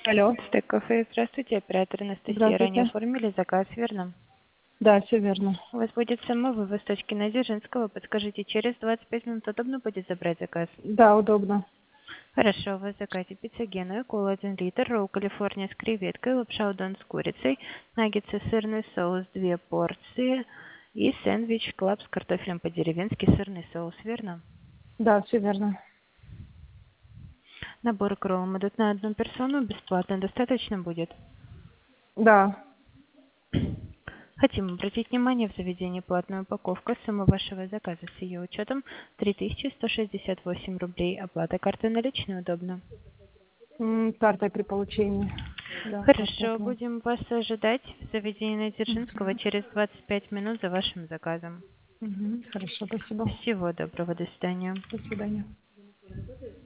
Алло, Стейк кафе. Здравствуйте, оператор Анастасия. Ранее здравствуйте. оформили заказ, верно? Да, все верно. У вас будет самовывоз с точки на Дзержинского. Подскажите, через 25 минут удобно будет забрать заказ? Да, удобно. Хорошо, у вас в заказе пицца Генуя, кола 1 литр, ролл Калифорния с креветкой, лапша удон с курицей, наггетсы, сырный соус 2 порции и сэндвич клаб с картофелем по-деревенски, сырный соус, верно? Да, все верно. Набор к роллам идут на одну персону, бесплатно достаточно будет? Да. Хотим обратить внимание, в заведении платная упаковка. Сумма вашего заказа с ее учетом 3168 рублей. Оплата картой наличной удобно. Картой при получении. Да, картой Хорошо, прям. будем вас ожидать в заведении Дзержинского Мгм. через 25 минут за вашим заказом. Мгм. Хорошо, спасибо. Всего доброго, до свидания. До свидания.